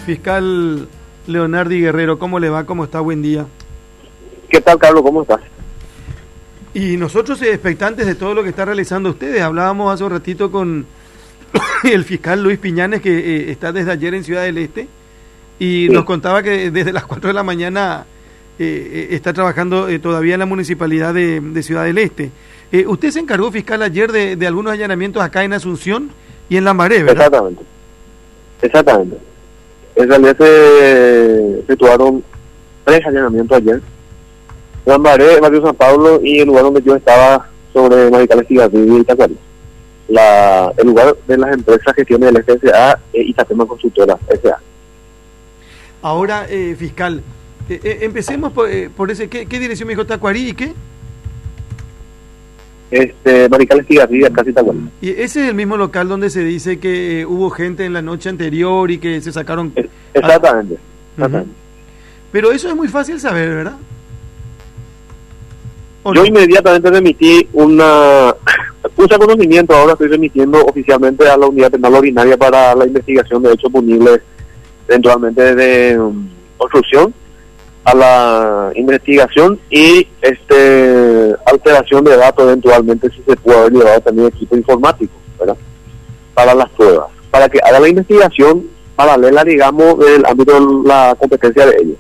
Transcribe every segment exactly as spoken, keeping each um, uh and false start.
Fiscal Leonardi Guerrero, ¿cómo le va? ¿Cómo está? Buen día. ¿Qué tal, Carlos? ¿Cómo estás? Y nosotros eh, expectantes de todo lo que está realizando ustedes. Hablábamos hace un ratito con el fiscal Luis Piñanes, que eh, está desde ayer en Ciudad del Este, y sí. nos contaba que desde las cuatro de la mañana eh, está trabajando eh, todavía en la municipalidad de, de Ciudad del Este. Eh, usted se encargó, fiscal, ayer de, de algunos allanamientos acá en Asunción y en Lambaré, ¿verdad? Exactamente. Exactamente. En realidad se efectuaron tres allanamientos ayer. Lambaré, Barrio San Pablo y el lugar donde yo estaba sobre Marical Estigarribia y Tacuarí. La, el lugar de las empresas Gestión del F S A e Itatema Constructora S A. Ahora, eh, fiscal, eh, eh, empecemos por, eh, por ese, ¿qué, ¿qué dirección me dijo? ¿Tacuarí y qué? Este, Marical Estigarribia, casi Tacuarí. Y ese es el mismo local donde se dice que eh, hubo gente en la noche anterior y que se sacaron... Es, exactamente. A... exactamente. Uh-huh. Pero eso es muy fácil saber, ¿verdad? Yo no? inmediatamente remití una un reconocimiento, ahora estoy remitiendo oficialmente a la Unidad Penal Ordinaria para la investigación de hechos punibles eventualmente de um, obstrucción a la investigación y este alteración de datos eventualmente si se puede haber llevado también equipo informático, ¿verdad? Para las pruebas, para que haga la investigación paralela, digamos, del ámbito de la competencia de ellos.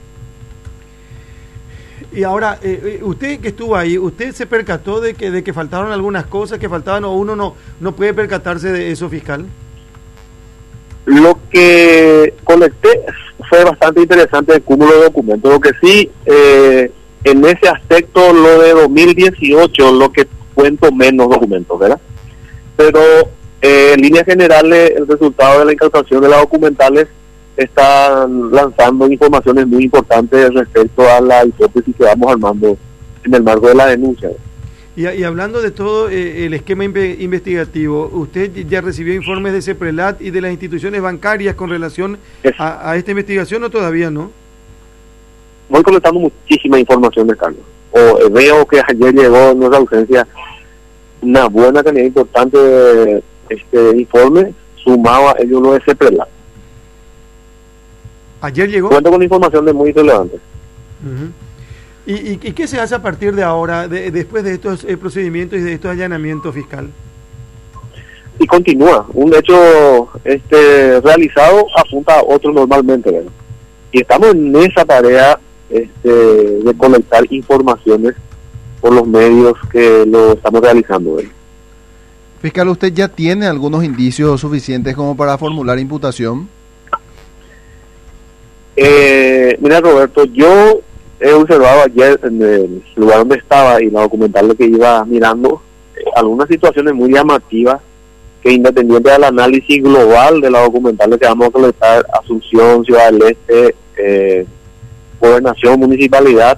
Y ahora, eh, usted que estuvo ahí, ¿usted se percató de que de que faltaron algunas cosas, que faltaban, o uno no no puede percatarse de eso, fiscal? Lo que colecté fue bastante interesante el cúmulo de documentos. Lo que sí, eh, en ese aspecto, lo de dos mil dieciocho, lo que cuento menos documentos, ¿verdad? Pero eh, en líneas generales, el resultado de la incautación de las documentales están lanzando informaciones muy importantes respecto a la hipótesis que vamos armando en el marco de la denuncia. Y, y hablando de todo eh, el esquema inve- investigativo, ¿usted ya recibió informes de CEPRELAT y de las instituciones bancarias con relación a, a esta investigación o todavía no? Voy colectando muchísima información de Carlos. O eh, veo que ayer llegó en nuestra ausencia una buena cantidad importante de este informe, sumado a ello lo de CEPRELAT. ¿Ayer llegó? Cuento con información de muy relevante. Uh-huh. ¿Y, y, ¿Y qué se hace a partir de ahora, de, después de estos eh, procedimientos y de estos allanamientos, fiscal? Y continúa. Un hecho este realizado apunta a otro normalmente, ¿verdad? Y estamos en esa tarea este, de colectar informaciones por los medios que lo estamos realizando, ¿verdad? Fiscal, ¿usted ya tiene algunos indicios suficientes como para formular imputación? Eh, mira, Roberto, yo he observado ayer en el lugar donde estaba y la documental que iba mirando eh, algunas situaciones muy llamativas que, independiente del análisis global de la documental que vamos a colectar, Asunción, Ciudad del Este, eh, Gobernación, Municipalidad,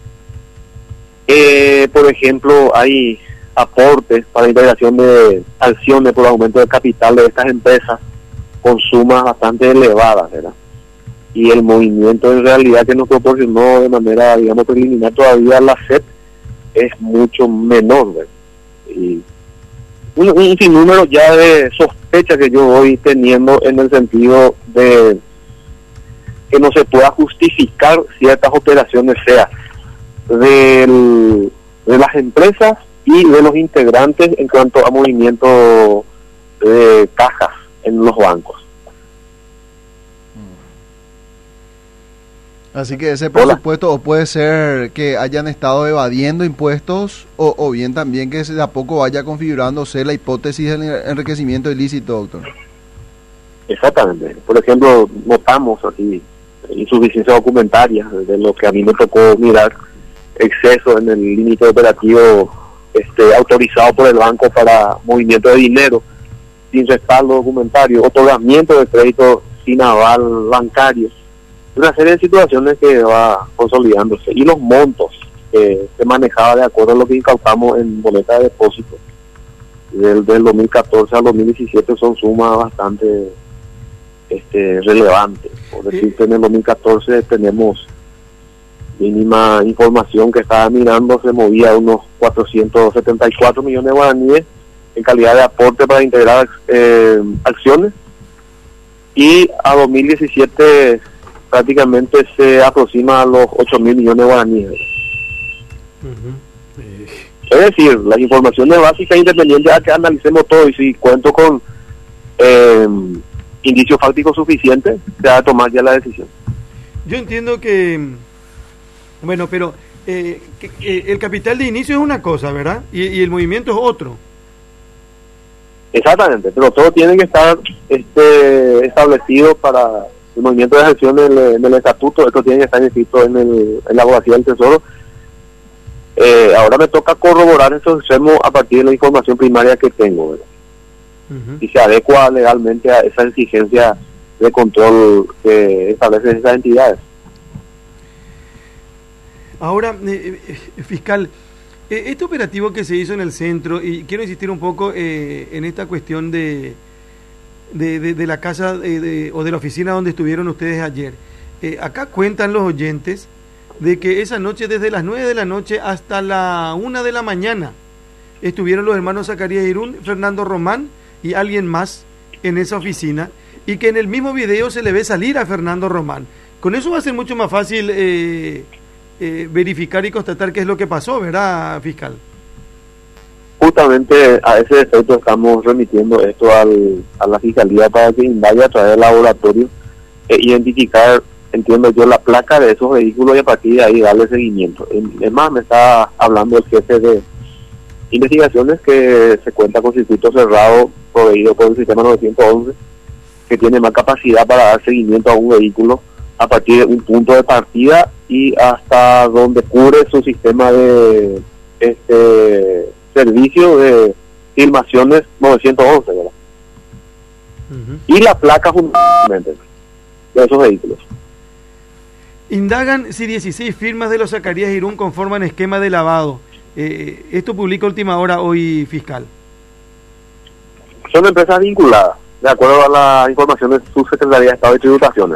eh, por ejemplo, hay aportes para integración de acciones por aumento de capital de estas empresas con sumas bastante elevadas, ¿verdad? Y el movimiento en realidad que nos proporcionó de manera, digamos, preliminar todavía la S E P es mucho menor, ¿verdad? Y un, un sinnúmero ya de sospecha que yo voy teniendo en el sentido de que no se pueda justificar ciertas operaciones, sea del, de las empresas y de los integrantes en cuanto a movimiento de cajas en los bancos. Así que ese presupuesto o puede ser que hayan estado evadiendo impuestos o, o bien también que de a poco vaya configurándose la hipótesis del enriquecimiento ilícito, doctor. Exactamente. Por ejemplo, notamos aquí insuficiencia documentaria de lo que a mí me tocó mirar, exceso en el límite operativo este autorizado por el banco para movimiento de dinero sin respaldo documentario, otorgamiento de crédito sin aval bancario, una serie de situaciones que va consolidándose, y los montos que se manejaba de acuerdo a lo que incautamos en boleta de depósito del, del dos mil catorce al dos mil diecisiete son sumas bastante este relevantes. Por decirte, en el dos mil catorce tenemos mínima información que estaba mirando, se movía unos cuatrocientos setenta y cuatro millones de guaraníes en calidad de aporte para integrar eh, acciones, y a dos mil diecisiete prácticamente se aproxima a los ocho mil millones de guaraníes. Uh-huh. eh. Es decir, las informaciones básicas independientes a que analicemos todo, y si cuento con eh, indicios fácticos suficientes, se va a tomar ya la decisión. Yo entiendo que, bueno, pero eh, que, que el capital de inicio es una cosa, ¿verdad? Y, y el movimiento es otro. Exactamente, pero todo tiene que estar este, establecido para el movimiento de gestión en el, en el estatuto. Esto tiene que estar inscrito en, el, en la abogacía del Tesoro. Eh, ahora me toca corroborar esos extremos a partir de la información primaria que tengo, ¿verdad? Uh-huh. Y se adecua legalmente a esa exigencia de control que establecen esas entidades. Ahora, eh, eh, fiscal, eh, este operativo que se hizo en el centro, y quiero insistir un poco eh, en esta cuestión de, de, de, de la casa de, de, o de la oficina donde estuvieron ustedes ayer. Eh, acá cuentan los oyentes de que esa noche, desde las nueve de la noche hasta la una de la mañana, estuvieron los hermanos Zacarías Irún, Fernando Román y alguien más en esa oficina, y que en el mismo video se le ve salir a Fernando Román. Con eso va a ser mucho más fácil eh, eh, verificar y constatar qué es lo que pasó, ¿verdad, fiscal? Justamente a ese efecto estamos remitiendo esto al, a la Fiscalía para que indague a través del laboratorio e identificar, entiendo yo, la placa de esos vehículos y a partir de ahí darle seguimiento. Es más, me está hablando el jefe de investigaciones que se cuenta con circuito cerrado proveído por el sistema novecientos once, que tiene más capacidad para dar seguimiento a un vehículo a partir de un punto de partida y hasta donde cubre su sistema de este servicio de filmaciones novecientos once, ¿verdad? Uh-huh. Y la placa fundamentalmente de esos vehículos. Indagan si dieciséis firmas de los Zacarías Irún conforman esquema de lavado. Eh, esto publica Última Hora hoy, fiscal. Son empresas vinculadas, de acuerdo a la información de su Secretaría de Estado y Tributaciones,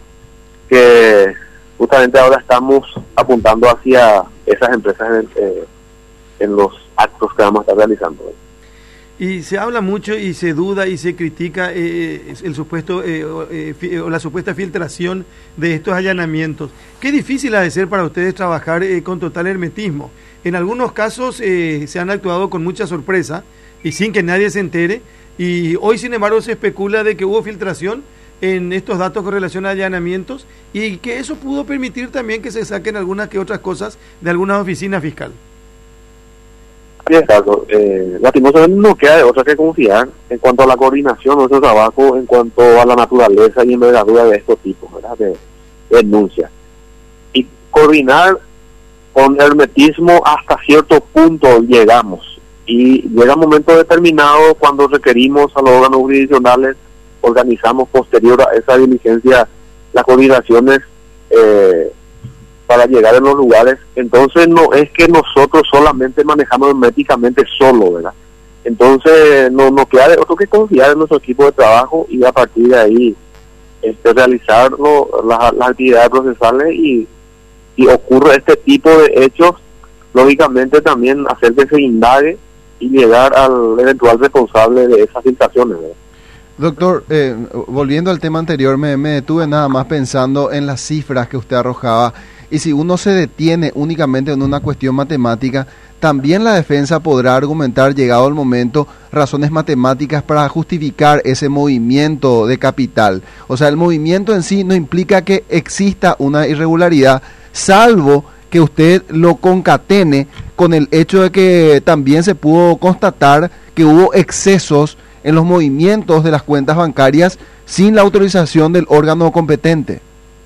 que justamente ahora estamos apuntando hacia esas empresas en, eh, en los actos que vamos a estar realizando. Y se habla mucho y se duda y se critica eh, el supuesto eh, eh, o la supuesta filtración de estos allanamientos. Qué difícil ha de ser para ustedes trabajar eh, con total hermetismo. En algunos casos eh, se han actuado con mucha sorpresa y sin que nadie se entere, y hoy sin embargo se especula de que hubo filtración en estos datos con relación a allanamientos y que eso pudo permitir también que se saquen algunas que otras cosas de algunas oficinas fiscales. Exacto. Eh, lastimosamente no queda de otra que confiar en cuanto a la coordinación de nuestro trabajo, en cuanto a la naturaleza y envergadura de estos tipos, ¿verdad?, de, de denuncias. Y coordinar con hermetismo hasta cierto punto llegamos. Y llega un momento determinado cuando requerimos a los órganos jurisdiccionales, organizamos posterior a esa diligencia las coordinaciones eh, para llegar a los lugares. Entonces no es que nosotros solamente manejamos herméticamente solo, ¿verdad? Entonces no nos queda de otro que confiar en nuestro equipo de trabajo y a partir de ahí este, realizar ¿no? las, las actividades procesales, y si ocurre este tipo de hechos, lógicamente también hacer que se indague y llegar al eventual responsable de esas filtraciones, ¿verdad? Doctor, eh, volviendo al tema anterior, me, me detuve nada más pensando en las cifras que usted arrojaba, y si uno se detiene únicamente en una cuestión matemática, también la defensa podrá argumentar, llegado el momento, razones matemáticas para justificar ese movimiento de capital. O sea, el movimiento en sí no implica que exista una irregularidad, salvo que usted lo concatene con el hecho de que también se pudo constatar que hubo excesos en los movimientos de las cuentas bancarias sin la autorización del órgano competente.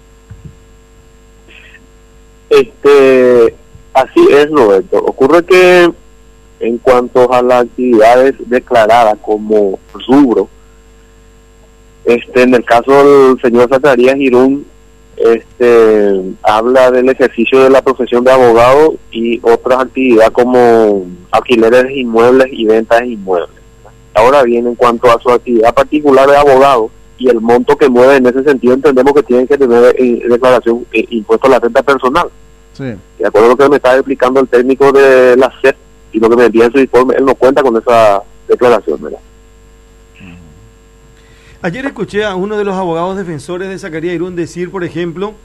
Este, así es, Roberto. Ocurre que en cuanto a las actividades declaradas como rubro, este, en el caso del señor Zacarías Irún, este, habla del ejercicio de la profesión de abogado y otras actividades como alquileres de inmuebles y ventas de inmuebles. Ahora bien, en cuanto a su actividad particular de abogado y el monto que mueve en ese sentido, entendemos que tienen que tener eh, declaración eh, impuesto a la renta personal. Sí. De acuerdo a lo que me está explicando el técnico de la S E P y lo que me envía en su informe, él no cuenta con esa declaración, ¿verdad? Ayer escuché a uno de los abogados defensores de Zacarías Irún decir, por ejemplo,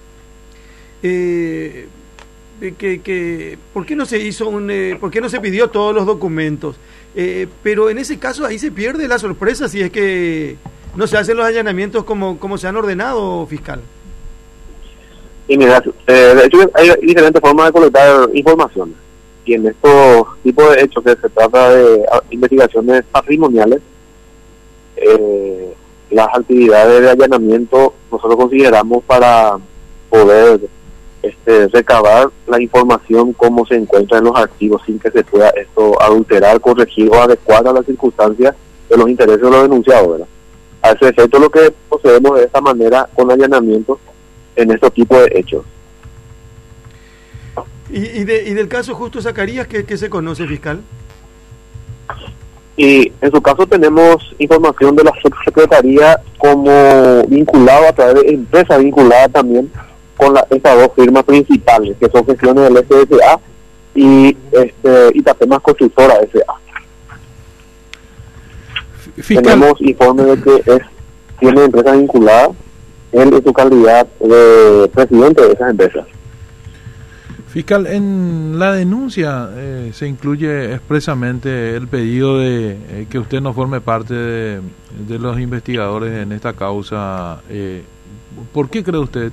eh, que, que ¿por qué no se hizo un, eh, por qué no se pidió todos los documentos? Eh, pero en ese caso ahí se pierde la sorpresa si es que no se hacen los allanamientos como, como se han ordenado, fiscal. Y mira, eh, de hecho hay diferentes formas de colectar información. Y en estos tipos de hechos que se trata de investigaciones patrimoniales, eh, las actividades de allanamiento nosotros consideramos para poder este, recabar la información como se encuentra en los archivos sin que se pueda esto adulterar, corregir o adecuar a las circunstancias de los intereses de los denunciados, ¿verdad? A ese efecto lo que procedemos de esta manera con allanamientos en estos tipos de hechos. ¿Y, y, de, y del caso Justo Zacarías, ¿qué, qué se conoce, fiscal? Y en su caso tenemos información de la subsecretaría como vinculado a través de empresas vinculadas también con la, estas dos firmas principales, que son gestiones del S S A y este Itapemas Constructora S A. Fiscal. Tenemos informes de que es tiene empresas vinculadas él en su calidad de presidente de esas empresas. Fiscal, en la denuncia eh, se incluye expresamente el pedido de eh, que usted no forme parte de, de los investigadores en esta causa. Eh, ¿Por qué cree usted?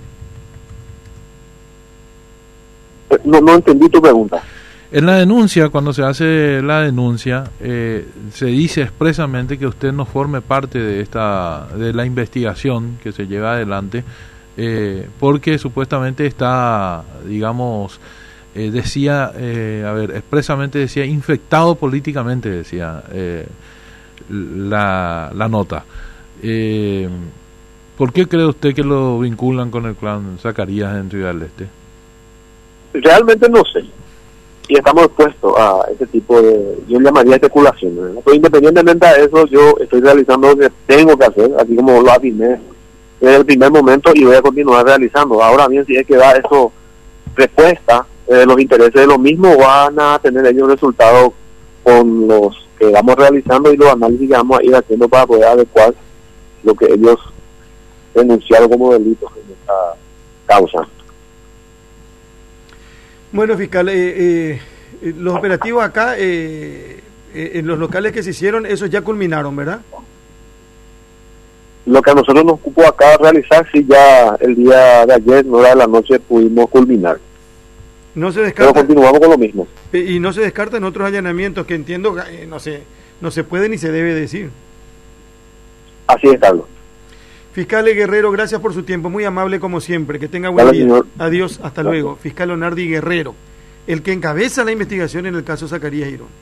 No, no entendí tu pregunta. En la denuncia, cuando se hace la denuncia, eh, se dice expresamente que usted no forme parte de esta de la investigación que se lleva adelante, eh, porque supuestamente está, digamos, eh, decía, eh, a ver, expresamente decía infectado políticamente, decía eh, la, la nota. Eh, ¿Por qué cree usted que lo vinculan con el clan Zacarías en Ciudad del Este? Realmente no sé. Y estamos expuestos a ese tipo de, yo llamaría especulación, ¿verdad? Pero independientemente de eso, yo estoy realizando lo que tengo que hacer, así como lo afirmé desde el primer momento y voy a continuar realizando. Ahora bien, si es que da eso respuesta, eh, los intereses de los mismos van a tener ellos resultados con los que vamos realizando y los análisis que vamos a ir haciendo para poder adecuar lo que ellos denunciaron como delitos en esta causa. Bueno, fiscal, eh, eh, los operativos acá, eh, eh, en los locales que se hicieron, esos ya culminaron, ¿verdad? Lo que a nosotros nos ocupó acá realizar, sí, ya el día de ayer, nueve de la noche, pudimos culminar. No se descarta. Pero continuamos con lo mismo. Y no se descartan otros allanamientos que entiendo, eh, no sé, no se puede ni se debe decir. Así es, Carlos. Fiscal Guerrero, gracias por su tiempo, muy amable como siempre, que tenga buen Dale, día. Señor. Adiós, hasta Gracias. luego. Fiscal Leonardi Guerrero, el que encabeza la investigación en el caso Zacarías Irún.